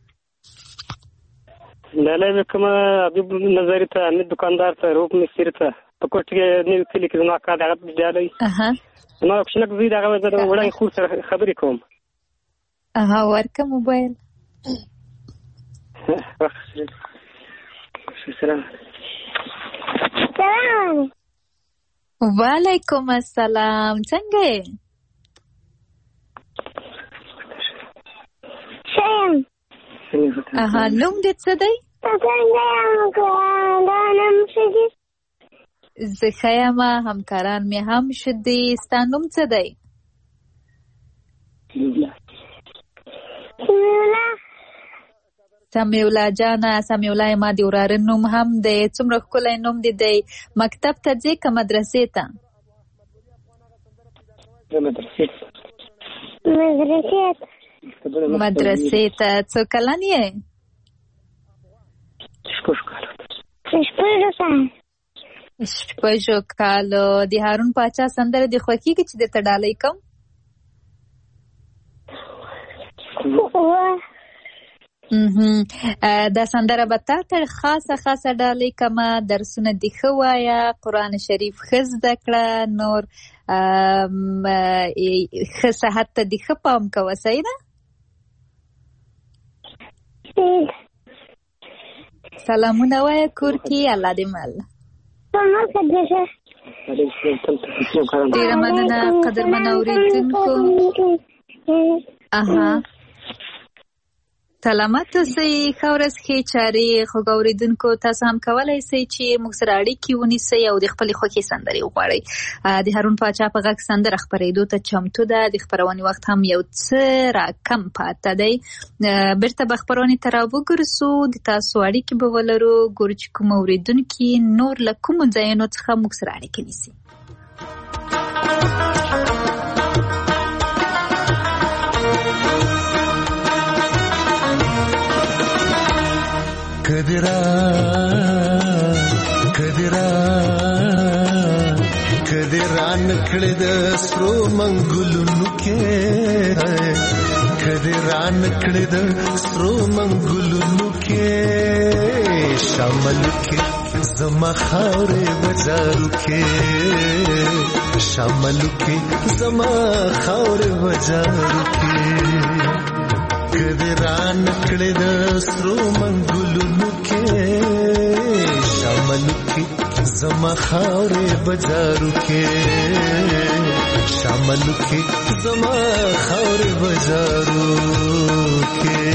ډالۍ به کومه حبیب نظري ته، حمید دکاندار ته، روپ مستري ته، په کوټ کې نوي کلي کې زما کار د هغه ډالۍ. زما کوچنک زوی د هغه زه د وړاندې خور سره خبرې کوم. اها، ورکه موبایل. سلام. سلام. وعلیکم السلام. څنګه یې؟ ښه یم. اها، نوم دې څه دی؟ زه ښه یم، همکاران مې هم ښه دي. ستا نوم څه دی؟ سمیولا جانه. سمیولا ما د وراره نوم هم دی. څومره ښکلی نوم دې دی. مکتب ته ځې که مدرسې ته؟ مدرسې ته. مدرسې ته. څو کلن یې؟ شپږو کالو. د هارون باچا سندره دې خوښېږي چې درته ډالۍ کوم؟ دا سندره به تا ته خاصه خاصه ډالۍ کومه. درسونه دې ښه وایه، قرآن شریف ښه زده کړه، نور ښه صحت ته دې ښه پام کوه. صحیح ده؟ سلامونه وایه کور کې. الله دې مل. ډېره مننه قدرمن اورېدونکو. اها، سلامت اوسئ. ښه ورځ، ښې چارې. خوږ اورېدونکو، تاسو هم کولی شئ چې موږ سره اړیکې ونیسئ او د خپلې خوښې سندرې وغواړئ. د هارون باچا په غږ سندره خپرېدو ته چمتو ده. د خپرونې وخت هم یو څه راکم پاته دی. بېرته به خپرونې ته راوګرځو، د تاسو اړیکې به ولرو، ګورو چې کوم اورېدونکي نور له کومو ځایونو څخه موږ سره اړیکې نیسي. کدرا کدرا کدرا نکړه د سرو منګلونو کې، کدرا نکړه د سرو منګلونو کې، شامل کې زما خاورې بازارو کې، شامل کې زما خاورې بازارو کې، کدرا نکړه د سرو منګلونو کې، شامل کې زما خاورې بازارو کې، شامل کې زما خاورې بازارو کې.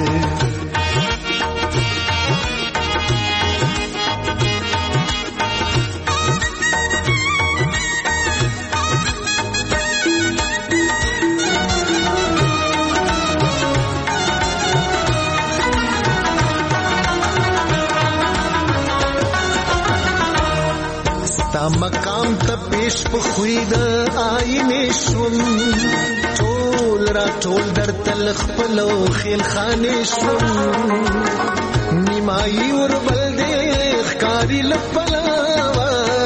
مقام ته پیش په خوی د آینې شوم، ټول را ټول در تل خپلو خیل خانې شوم، نیمایي وربل دې ښکاري لپلاوه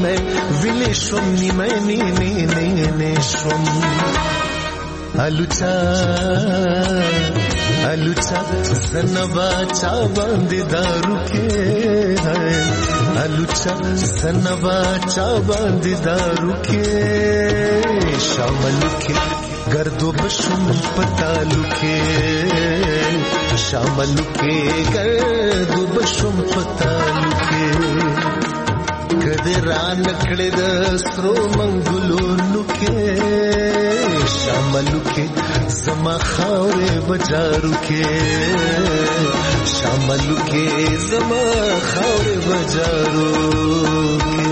نیمه ویلی شوم نیمه نیمه نیمه شوم الوچا الوچا زنبا چا باندې دارو کې ہے الوچا زنبا چا باندې دارو کې شامل کې گردو بشم پتالو کې شامل کې گردو بشم پتالو کې کدی را نکړې د سترو منګلونو کې شاملو کې زما خاورې بجارو کې شاملو کې زما خاورې بجارو کې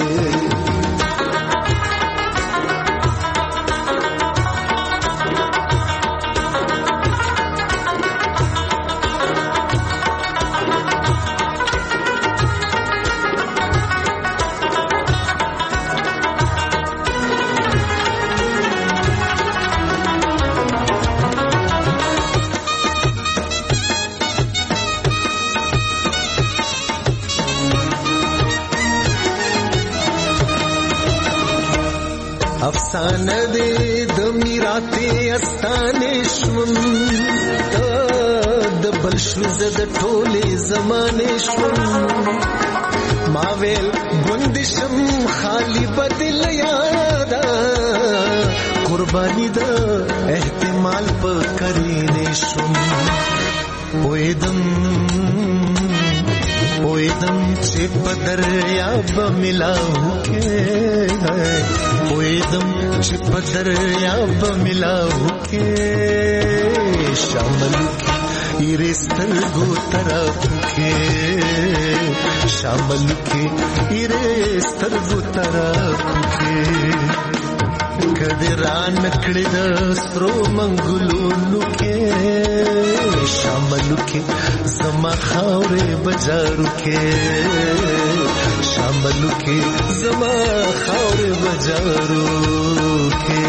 افسانه دې د میراته استانې شوم د بل شو زد ټولې زمانې شوم ما ویل ګوندشم خالی بدل یادا قرباني د احتمال په کرینې شوم پویدم پویدم چې په دریاب ملاو کې پویدم چې په دریاب ملاو کې شامل کې ایرې سترګو طرف کې شامل کې ایرې سترګو طرف کې کدی را نکړې د سترو منګلونو کې شاملو کې زما خاورې بجارو کې شاملو کې زما خاورې بجارو کې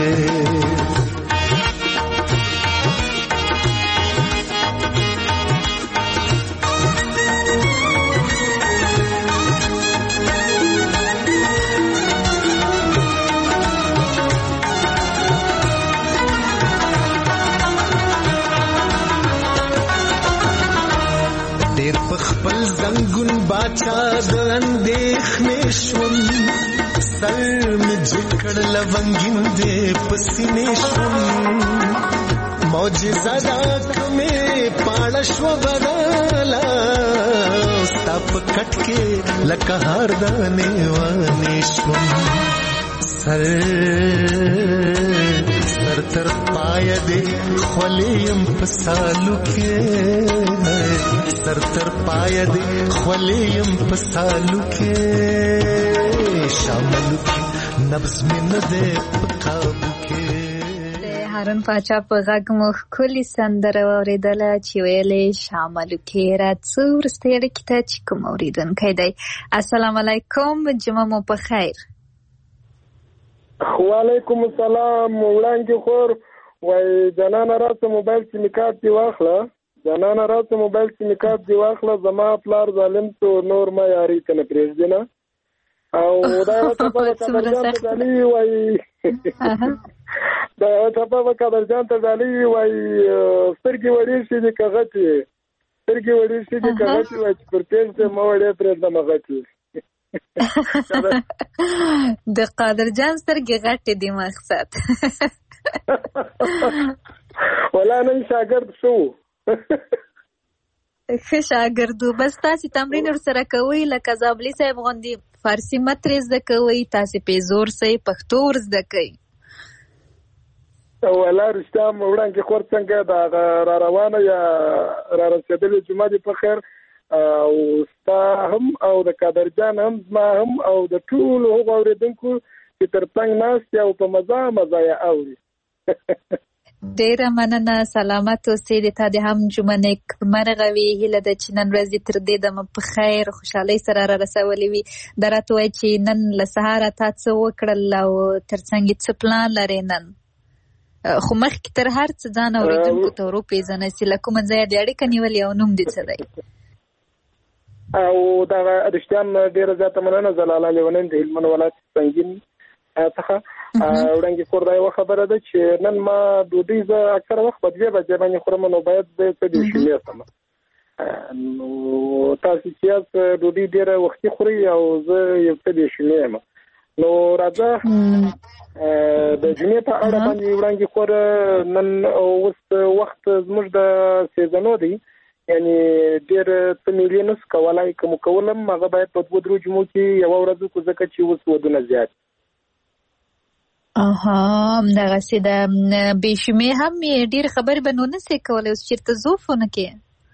خپل زنګون باچا د اندېښنې شوم سر مې جکړ لونګین دې پسینې شوم معجزه دا کومې پاړه شو بدلا ستا په کټ کې لکه هار دانې وانې شوم سر سر تر پای دې خولیم په سالو کې سر تر پای دې خولیم په سالو کې شامل کې نبض مې نه دې په قابو کې هارون پاچا په غږ مو ښکلې سندره واورېدله چې ویلې شامل کې راځو وروستۍ اړیکې ته چې کوم اورېدونکی دی. السلام علیکم، جمعه مو په خیر. وعلیکم السلام. وړاندې خور وای جنانه راته موبایل چې میکات دی واخله جنانه راته موبایل چې میکات دی واخله زما پلار ظالم تو نور ما یاري کنه پرېږدي نه او دا ته په قدرجان ته ځالي وای دا ته په قدرجان ته ځالي وای سترګې وړې شي د کغتی سترګې وړې شي د کغتی وای پر تیز مو وړې پرېږدم غتی د قادر جان سترګې غټې دي مقصد ولا نن شاګرد شو ښه شاګردو بس تاسې تمرین ورسره کوئ لکه زابلي صاحب غوندې فارسي مترې زده کوئ تاسې پیزور صحیح پښتو ور زده کوئ ولا رښتیا وړاندې خور څنګه دا را روانه یا را رسېدلې جمعه دې په خیر او ستا هم او د قادر جان هم زما هم او د ټولو هغو اورېدونکو چې تر څنګ ناست یا په مزه مزه یې اوري ډېره مننه سلامت اوسې د تا د هم جمعه نیکمرغه وي هیله ده چې نن ورځ دې تر دې دمه په خیر خوشحالۍ سره را رسولې وي دا راته وایي چې نن له سهاره تا څه وکړل او تر څنګ څه پلان لرې نن خو مخکې تر هر څه ځان اورېدونکو ته ور وپېژنه چې له کومه ځایه دې اړیکه نیولې او نوم دې څه دی او دا رښتیا ډیره زیاته مننه زلاله لیونین د هلمند ولایت سنگین څخه. وړاندې کور دا یو خبره ده چې نن ما ډوډۍ زه اکثر وخت په دوه بجې باندې خورم، نو باید د څه د شیمه سم نو تاسو چې ډوډۍ ډیره وختي خوري او زه یو څه د شیمه یم. نو راځه د جمعې په اړه باندې وړاندې کور نن اوس وخت زموږ د سیزنو دی، یعنی ډیر څه ملي نس کولای کوم کولم هغه باید په دوه درو جمعو کې یو ورځ کو ځکه چې اوس ودونه زیات. اها دغه سي د بشمه هم ډیر خبر بنونه سي کولای اوس چیرته زوفونه کې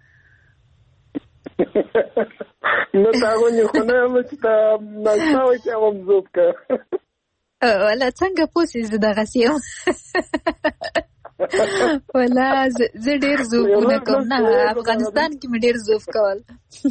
نو تاسو نه خو نه مې ته نه تاسو چې هم زوف کا ولا څنګه پوسې دغه سي ولا زه ډیر زوفونه کوم نه افغانستان کې مې ډیر زوف کول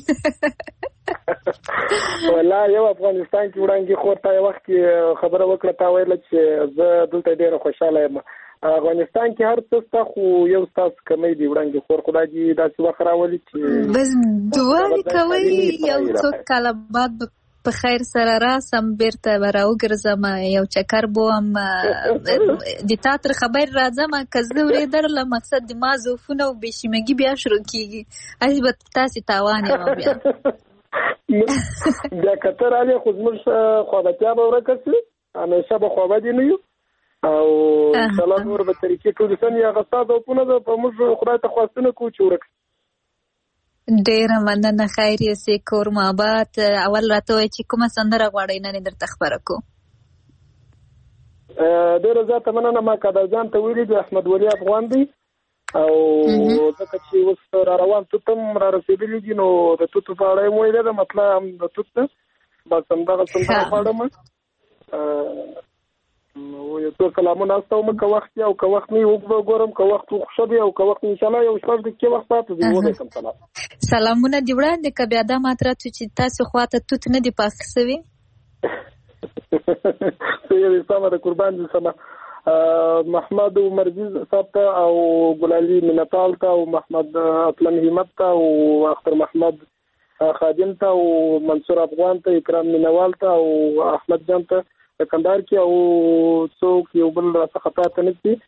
ولا یو افغانستان کې وړاندې خورته یو وخت خبره وکړه تا ویل چې زه دلته ډیر خوشاله یم. افغانستان کې هر څه تا خو یو تاسو کمې دی وړاندې خور خدای دې داسې وخت راولي چې بس دعا کوي یو څو کاله بعد په خیر سره راسم بیرته راو ګرځم یو چکر بوم د تاتر خبر راځم که زه ورېدل مقصد د ما زوفونه او بشیمګي بیا شروع کیږي البته تاسو تاوان یې بیا بیا کتر علي خو زموږ خوابتیا به ورکسي همیشه به خوابه دي نه یو او سلام ور به طریقې ټول سن یا غصه ده په نه په موږ خدای ته خواستنه کو چې ورک ډیر مننه خیر یې سي کور مابات اول راته چې کومه سندره غواړئ نه درته خبره کو ډیر زیاته مننه ما کډه ځان ته ویلي د احمد ولی افغان دی او ځکه چې اوس را روان توتم را رسېدلی دي نو د توتو په اړه مو ویل دا مطلب هم د توت بس همدغه سندره غواړم نو یو څو کلامونه استوم که وخت او که وخت نه وګورم که وخت خوشبي او که وخت ان شاء الله یو شپږ دقیقې وخت پاتې دی ولیکم سلام سلامونه دی وړاندې ک بیا دا ماتره چې تاسو خواته توت نه دی پاخسوي سید سامره قربان دي سما محمد مرزیز صاحب او ګلالي منطال ته او محمد اطلم همت ته او اختر محمد خادم ته او منصور افغان ته اکرام مینوال ته او احمد جان ته کندهار کې او څوک یو بل راڅخه پاتې نه دي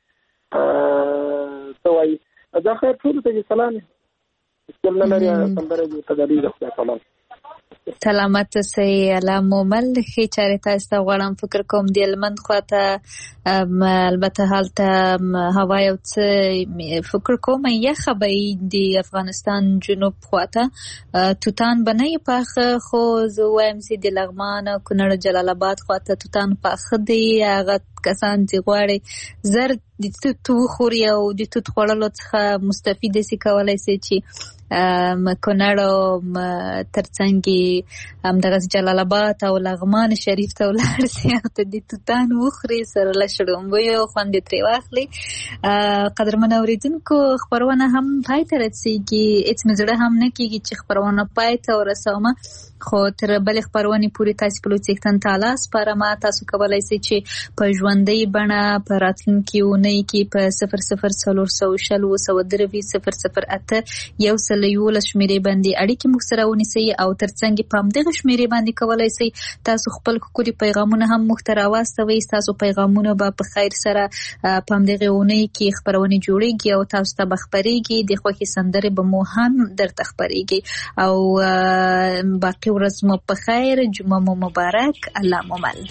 توای دا خیر ټول ته سلام ټول نه لري سندره دې تدریج وکړم سلامت سي الله مومل خي چاره تاسو غواړم فکر کوم دی لمن خواته البته حالت هوا یو څه فکر کوم یه خبري دی افغانستان جنوب خواته توتان بنای پاخ خو زو ام سي د لغمان کونړ جلال آباد خواته توتان پاخ دی هغه کسان چې غواړي زر د توت خوري او د توت خوړلو څخه مستفید سي کولای سي چې کونړ ترڅنګ همدغه جلال آباد او لغمان شریف ته ولاړ سي ته د توتان وخري سره لشړم وي خوند ترې واخلي. قدرمن اوریدونکو خبرونه هم پای ته رسیږي اڅ مزړه هم نه کیږي چې خبرونه پای ته ورسوم خو تر بل خبرونه پوری تاسو په لوڅکتن تعالی سپاره ما تاسو کولای سي چې په ژوندۍ بڼه په راتلونکي ونی کې په صفر صفر څلور سو شل و سو دروي صفر صفر اته یو سل یو لشمیرې باندې اړیکې مو سره ونیسي او ترڅنګ په همدغه شمیرې باندې کولای سي تاسو خپل کولی پیغامونه هم محتوا واستوي تاسو پیغامونه به په خیر سره په همدغه ونی کې خبرونه جوړيږي او تاسو ته بخبريږي د خوخي سندره به مو هم درته خبريږي او باقي ورځ مو په خیر جمعه مو مبارک الله مومل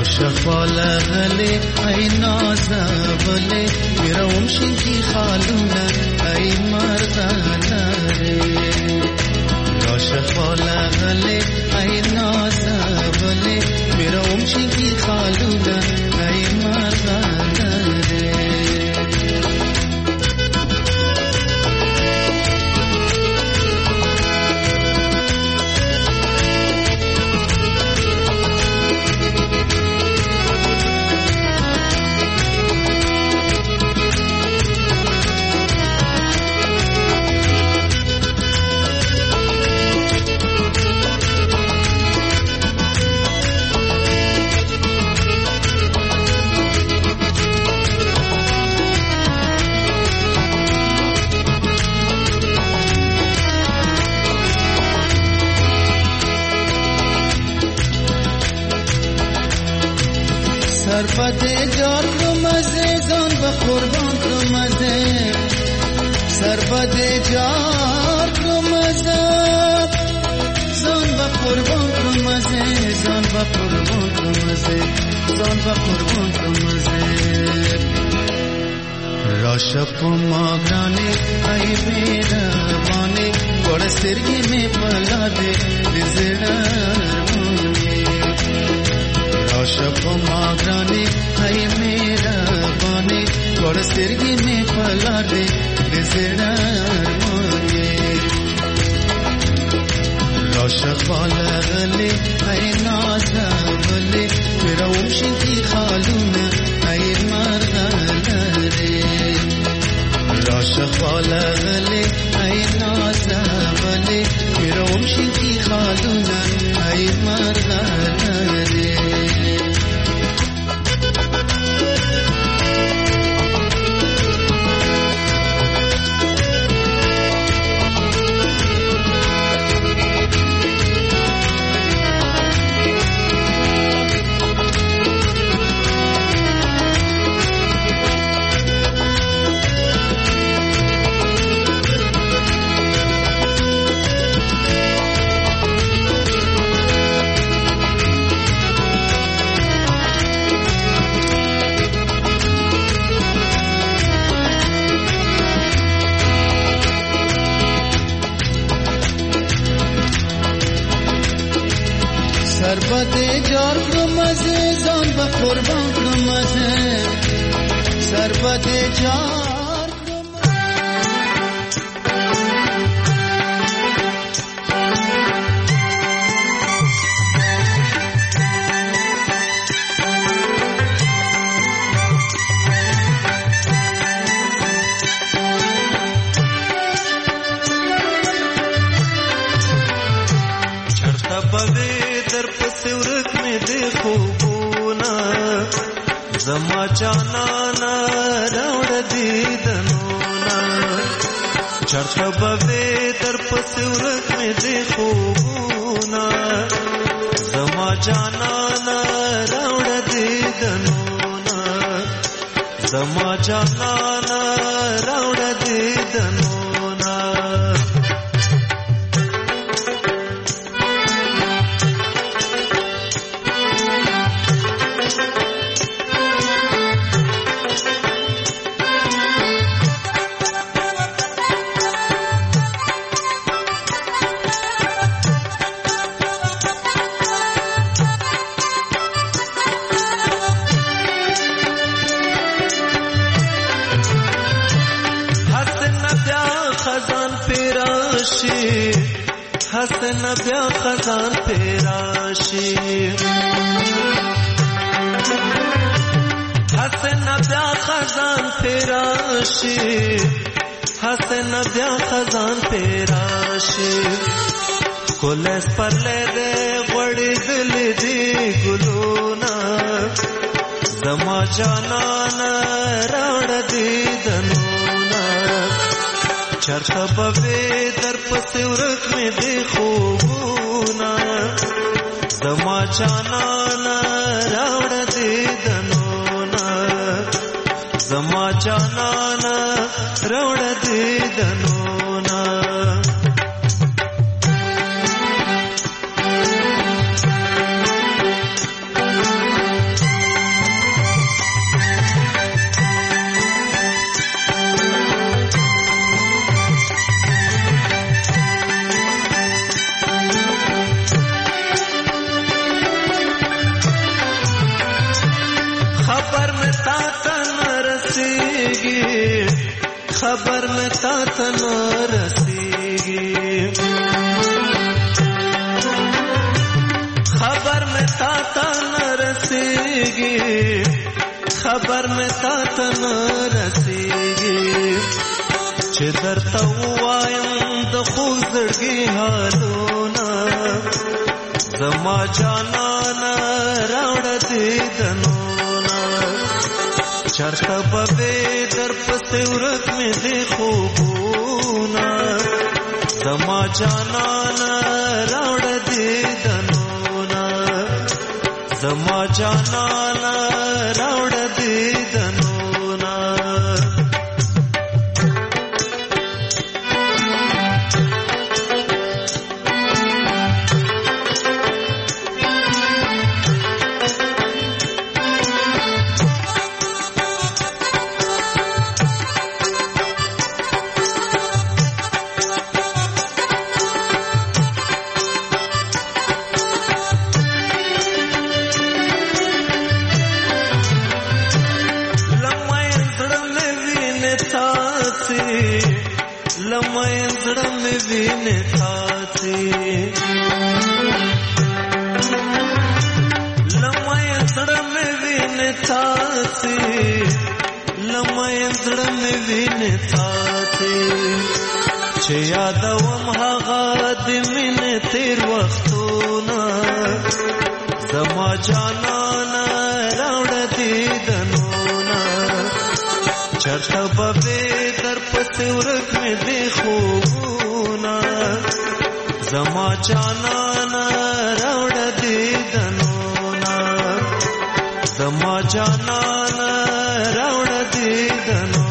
شفاله غلي اي نازبلي يروم شنكي خالونا اي مرغانا يا شفاله غلي اي نازبلي يروم شنكي خالونا اي مرغانا سربده جار رو مزه زان و قربان رو مزه سربده جار رو مزه زان و قربان رو مزه زان و قربان رو مزه زان و قربان رو مزه راشپ ماگرانه ای میربانه گوڑ سرگی میں پلا دے دزڑر شپ ماگرانی ہے میرا بانے گوڑ سرگی میں پلا دے دزڑا مانے روشق والا غلے ہے نازا غلے میرا اوشن کی خالونا ہے مرغانا رے روشق والا غلے ہے نازا غلے میرا اوشن کی خالونا ہے مرغانا رے سربده جار رو مزه زان و قربان رو مزه سربده جار رو چرتا بوی در پس ورک میں دیکھو گونا زما جانانا راوڑ دیدنونا چرتا بوی در پس ورک میں دیکھو گونا زما جانانا راوڑ دیدنونا زما جانانا راوڑ دیدنونا حسن بیا خزان پیراشی حسن بیا خزان پیراشی حسن بیا خزان پیراشی کلس پر لے دے غڑی دل دی گلونا زما جانانا راڑ دی دنونا چرخ بوی در پس ورک میں دیکھو گونا زما جانانا راوڑ دی دنونا زما جانانا راوڑ دی دنونا تا ته نه رسیږي خبر مې تا ته نه رسیږي خبر مې تا ته نه رسیږي خبر مې تا ته نه رسیږي چې درته ووایم د خوږ زړګي حالونه زما جانانه راوړه دیدنونه چرته به در پسې ورک مې دې خوبونه زما جانانه راوړه دیدنونه زما جانانه راوړه دیدنونه لمای زړه مې وینې تاسې لمای زړه مې وینې تاسې لمای زړه مې وینې تاسې چې یادوم هغه د مینې تیر وختونه زما جانانه راوړه دیدنونه چرته به در پسې ورک مې دې خوبونه زما جانانه راوړه دیدنونه زما جانانه راوړه دیدنونه